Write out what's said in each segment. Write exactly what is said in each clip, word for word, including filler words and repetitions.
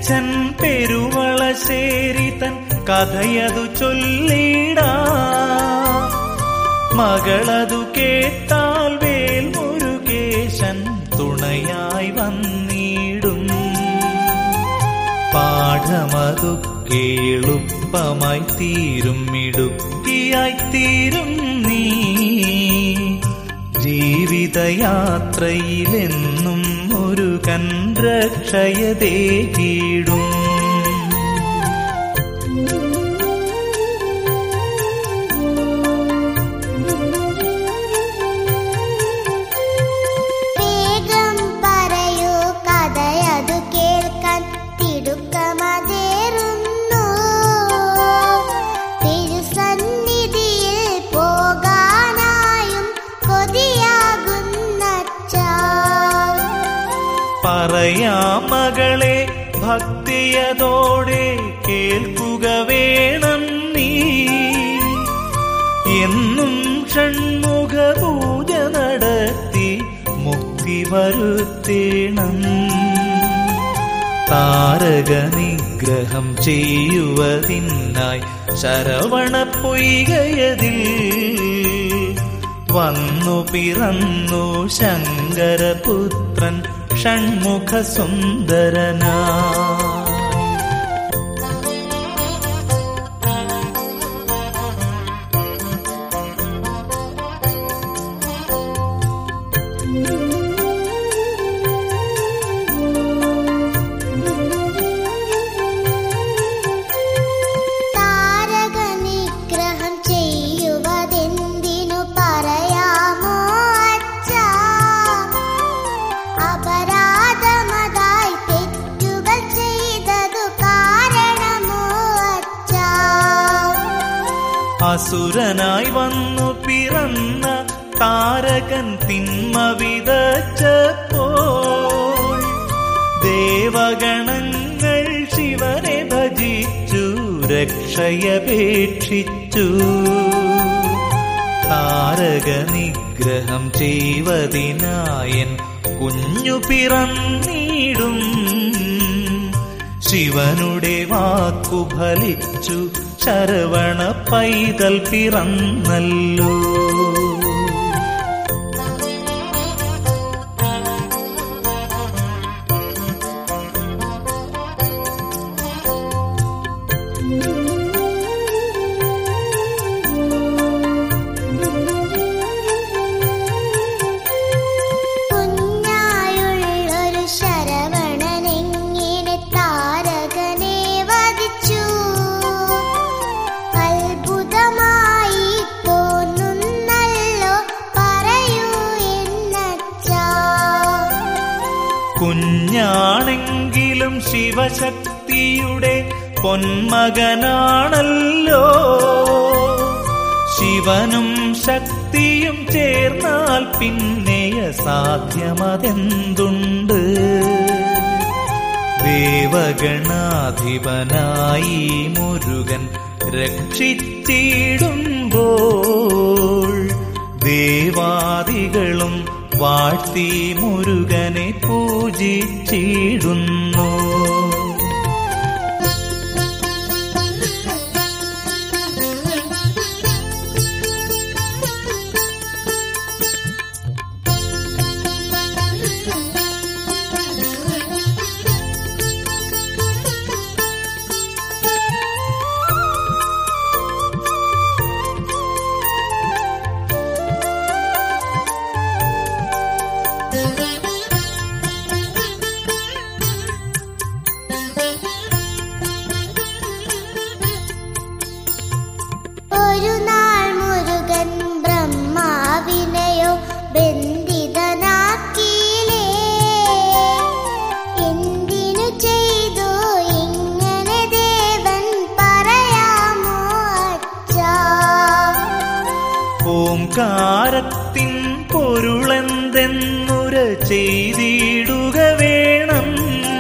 അച്ഛൻ പെരുവളശ്ശേരി തൻ കഥയതു ചൊല്ലിടാ. മകളതു കേട്ടാൽ വേൽ മുരുകേശൻ തുണയായി വന്നിടും. പാഠമതു കേളുപ്പമായി തീരും, മിടുക്കിയായി തീരും നീ. ജീവിതയാത്രയിലെന്നും മുരുകൻ രക്ഷയതേകിടും. പറയാം മകളെ ഭക്തിയതോടെ കേൾക്കുക വേണം നീ. എന്നും ഷൺമുഖ പൂജ നടത്തി മുക്തി വരുത്തേണം. താരക നിഗ്രഹം ചെയ്യുവതിനായി ശരവണ പൊയ്കയതിൽ വന്നു പിറന്നു ശങ്കരപുത്രൻ ഷൺമുഖ സുന്ദരനാ. അസുരനായി വന്നു പിറന്ന താരകൻ തിന്മ വിതച്ചപ്പോൾ ദേവഗണങ്ങൾ ശിവനെ ഭജിച്ചു രക്ഷയപേക്ഷിച്ചു. താരക നിഗ്രഹം ചെയ്വതിനായൻ കുഞ്ഞു പിറന്നിടും. ശിവനുടെ വാക്കു ഫലിച്ചു ശരവണ പൈതൽ പിറന്നല്ലോ. കുഞ്ഞാണെങ്കിലും ശിവശക്തിയുടെ പൊന്മകനാണല്ലോ. ശിവനും ശക്തിയും ചേർന്നാൽ പിന്നെ സാധ്യമതെന്തുണ്ട്. ദേവഗണാധിപനായി മുരുകൻ രക്ഷിച്ചിടുമ്പോൾ ദേവാദികളും വാഴ്ത്തി മുരുകനെ പൂജിച്ചിടുന്നു. ഓംകാരത്തിൻ പൊരുളെന്തെന്നുര ചെയ്തിടുക വേണം.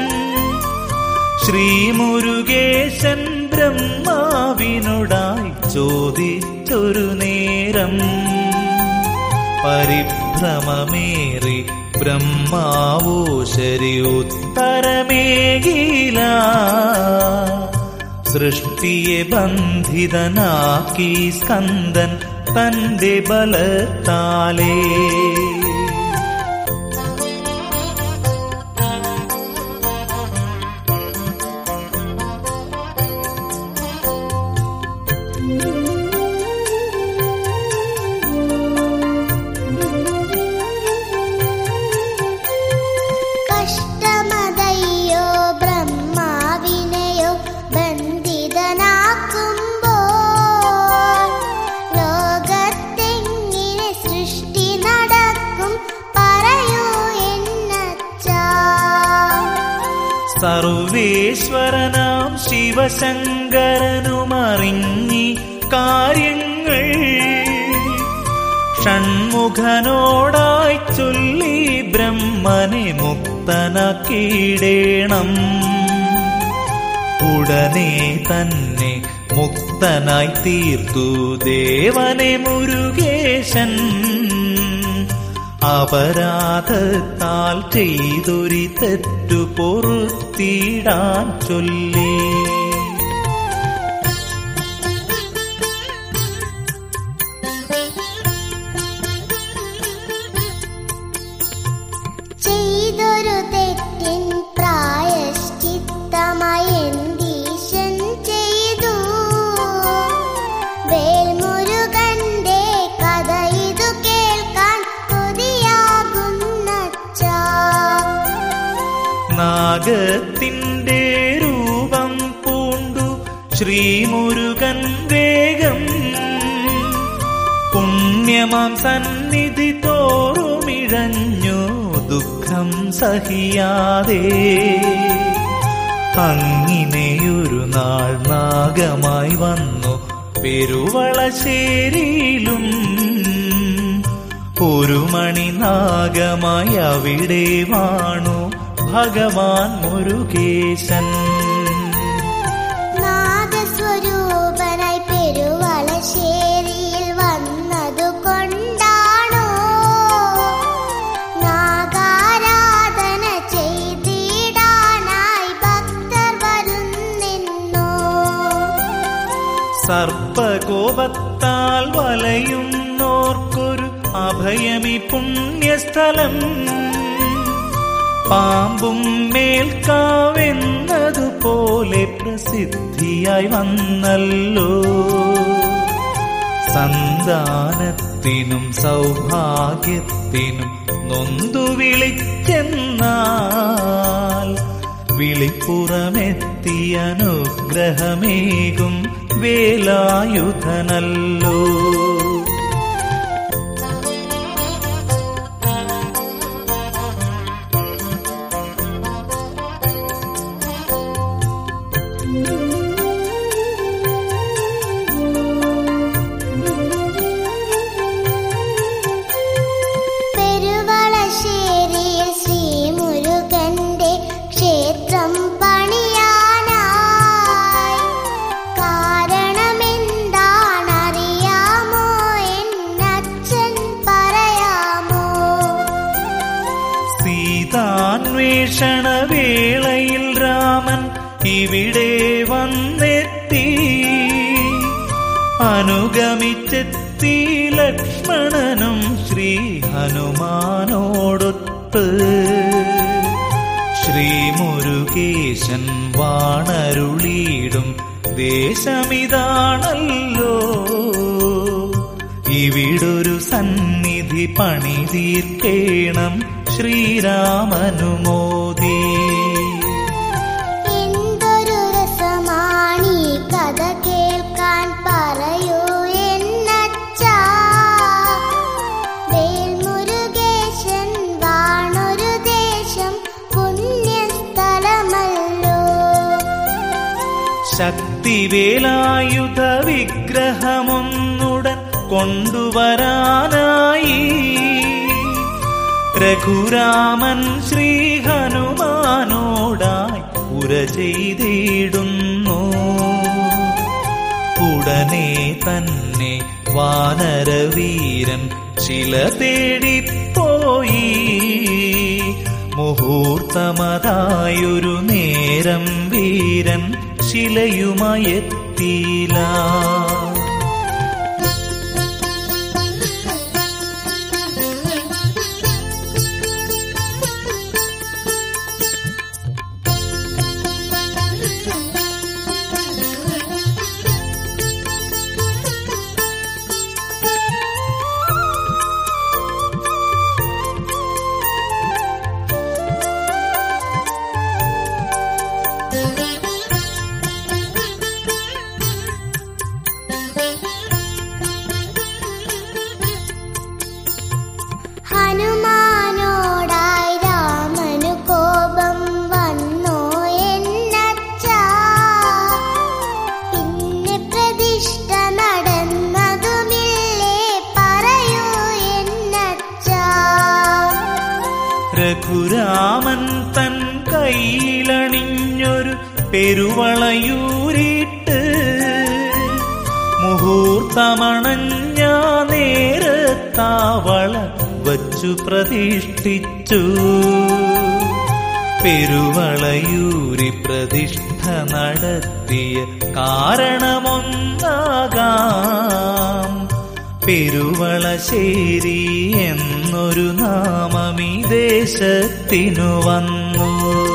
ശ്രീമുരുകേശൻ ബ്രഹ്മാവിനോടായി ചോദിച്ചൊരു നേരം പരിഭ്രമമേറി ബ്രഹ്മാവോ ശരി ഉത്തരമേകില. സൃഷ്ടിയെ ബന്ധിതനാക്കി സ്കന്ദൻ തന്റെ ബലത്താലേ. സർവേശ്വരനാം ശിവശങ്കരനുമറിഞ്ഞി കാര്യങ്ങൾ ഷൺമുഖനോടായി ചൊല്ലി ബ്രഹ്മനെ മുക്തനാക്കിയിടേണം. ഉടനെ തന്നെ മുക്തനായി തീർത്തു ദേവനെ മുരുകേശൻ. അപരാധത്താൽ ചെയ്തൊരു തെറ്റു പൊറുത്തിടാൻ ചൊല്ലി. ചെയ്തൊരു തെറ്റിൻ പ്രായശ്ചിത്തമായി എന്തീശൻ ചെയ്തു. വേൽമുരുകന്റെ കഥ ഇതു കേൾക്കാൻ കൊതിയാകുന്നച്ചാ. നാഗത്തിന്റെ രൂപം പൂണ്ടു ശ്രീമുരുകൻ വേഗം പുണ്യമാം സന്നിധി തോറുമിഴഞ്ഞു ദുഃഖം സഹിയാതെ. അങ്ങിനെയൊരു നാൾ നാഗമായി വന്നു പെരുവളശ്ശേരിയിലും. ഒരു മണി നാഗമായി അവിടെ വാണു ഭഗവാൻ മുരുകേശൻ. നാഗസ്വരൂപനായി പെരുവളശ്ശേരിയിൽ വന്നതു കൊണ്ടാണോ നാഗാരാധന ചെയ്തിടാനായി ഭക്തർ വരുന്നെന്നോ. സർപ്പകോപത്താൽ വലയുന്നോർക്കൊരു അഭയമി പുണ്യസ്ഥലം. പാമ്പും മേൽക്കാവെന്നതുപോലെ പ്രസിദ്ധിയായി വന്നല്ലോ. സന്താനത്തിനും സൗഭാഗ്യത്തിനും നൊന്തു വിളിച്ചെന്നാൽ വിളിപ്പുറമെത്തി അനുഗ്രഹമേകും വേലായുധനല്ലോ. പെരുവളശ്ശേരിയിൽ ശ്രീമുരുകന്റെ ക്ഷേത്രം പണിയാനായി കാരണമെന്താണറിയാമോ? എന്നച്ഛൻ പറയാമോ? സീതാന്വേഷണ വേളയിൽ രാമൻ ഇവിടെ വന്നെത്തി. അനുഗമിച്ചെത്തി ലക്ഷ്മണനും ശ്രീ ഹനുമാനോടൊത്ത്. ശ്രീമുരുകേശൻ വാണരുളിയിടും ദേശമിതാണല്ലോ. ഇവിടൊരു സന്നിധി പണിതീർക്കേണം ശ്രീരാമനുമോദി. എന്തൊരു രസമാണീ കഥ കേൾക്കാൻ, പറയൂ എന്നച്ഛാ. വേൽമുരുകേശൻ വാണൊരു ദേശം പുണ്യസ്ഥലമല്ലോ. ശക്തിവേലായുധ വിഗ്രഹമൊന്നുടൻ കൊണ്ടുവരാനായി രഘുരാമൻ ശ്രീ ഹനുമാനോടായി ഉര ചെയ്തിടുന്നു. ഉടനെ തന്നെ വാനരവീരൻ ശില തേടിപ്പോയി. മുഹൂർത്തമതായൊരു നേരം വീരൻ ശിലയുമായെത്തിയില്ല. ഹനുമാനോടായി രാമനു കോപം വന്നോ എന്നച്ചാ, പിന്നെ പ്രതിഷ്ഠ നടന്നതുമില്ലേ പറയൂ എന്നച്ചാ. രഘുരാമൻ തൻ കയ്യിലണിഞ്ഞൊരു പെരുവളയൂരിട്ട് മുഹൂർത്തമണഞ്ഞ നേരത്താവള വച്ചു പ്രതിഷ്ഠിച്ചു. പെരുവളയൂരി പ്രതിഷ്ഠ നടത്തിയ കാരണമൊന്നാകാം. പെരുവളശ്ശേരി എന്നൊരു നാമമീ ദേശത്തിനു വന്നു.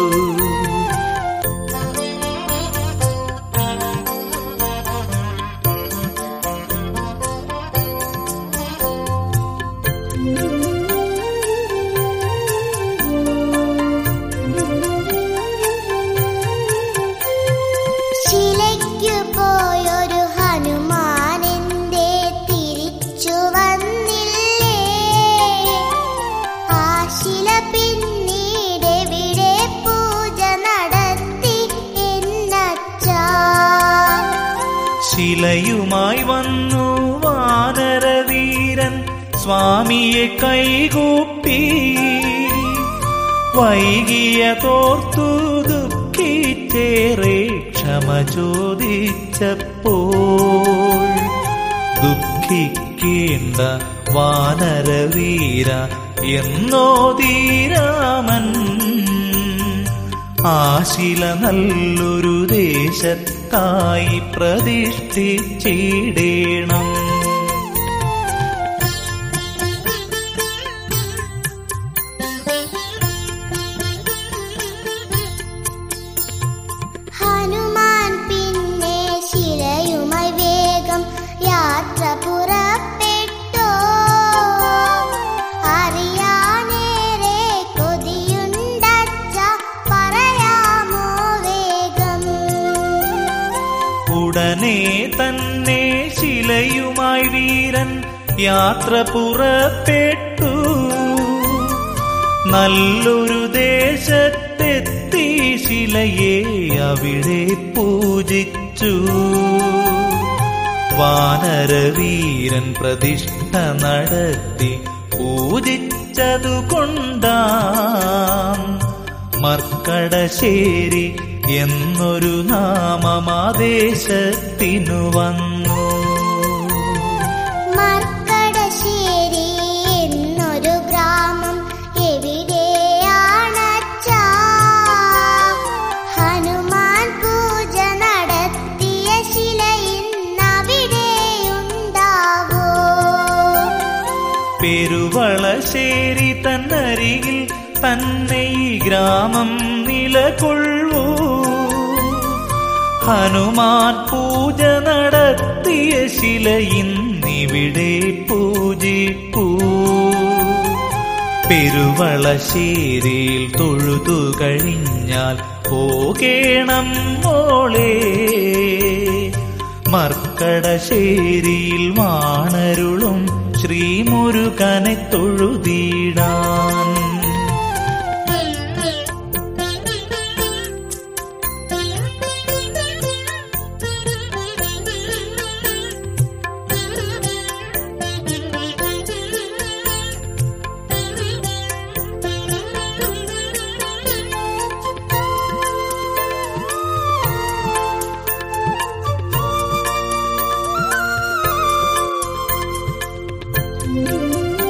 ശിലയ്ക്കു പോയൊരു ഹനുമാനെന്തേ തിരിച്ചു വന്നില്ലേ? ആ ശില പിന്നീടെവിടെ പൂജ നടത്തി എന്നച്ചാ. ശിലയുമായി വന്നു വാനരവീരൻ സ്വാമിയെ കൈകൂപ്പി. വൈകിയ തോർത്തു ദുഃഖിച്ചേറെ ക്ഷമ ചോദിച്ചപ്പോൾ, ദുഃഖിക്കേണ്ട വാനരവീര എന്നോദീരാമൻ. ആ ശില നല്ലൊരു ദേശത്തായി പ്രതിഷ്ഠിച്ചിടേണം. ഹനുമാൻ പിന്നെ ശിലയുമായി വേഗം യാത്ര പുറപ്പെട്ടോ. അറിയാനേറെ കൊതിയുണ്ടച്ച പറയാമോ വേഗം. ഉടനെ തന്നെ ശിലയുമായി വീരൻ യാത്ര പുറപ്പെട്ടു. നല്ലൊരു ദേശത്തെത്തി ശിലയെ അവിടെ പൂജിച്ചു. വാനരവീരൻ പ്രതിഷ്ഠ നടത്തി പൂജിച്ചതുകൊണ്ടാം മർക്കടശ്ശേരി എന്നൊരു നാമമാദേശത്തിനു വന്നു. മർക്കടശ്ശേരി എന്നൊരു ഗ്രാമം എവിടെയാണച്ചാ? ഹനുമാൻ പൂജ നടത്തിയ ശില ഇന്നവിടെയുണ്ടാവോ? പെരുവളശ്ശേരി തന്നരികിൽ തന്നെ ഈ ഗ്രാമം നിലകൊള്ളൂ. ഹനുമാൻ പൂജ നടത്തിയ ശില ഇന്നിവിടെ പൂജിപ്പൂ. പെരുവളശ്ശേരിയിൽ തൊഴുതു കഴിഞ്ഞാൽ പോകേണം മോളെ. മർക്കടശ്ശേരിയിൽ വാണരുളും ശ്രീമുരുകനെ തൊഴുതിടാൻ. Thank you.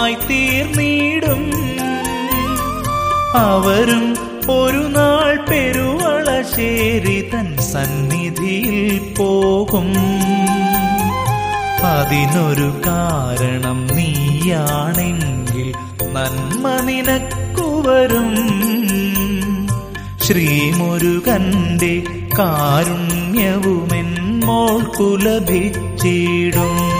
ഭാഗ്യമായി തീർന്നിടും. അവരും ഒരു നാൾ പെരുവളശ്ശേരി തൻ സന്നിധിയിൽ പോകും. അതിനൊരു കാരണം നീയാണെങ്കിൽ നന്മ നിനക്കു വരും. ശ്രീമുരുകന്റെ കാരുണ്യവുമെന്മോൾക്കു ലഭിച്ചിടും.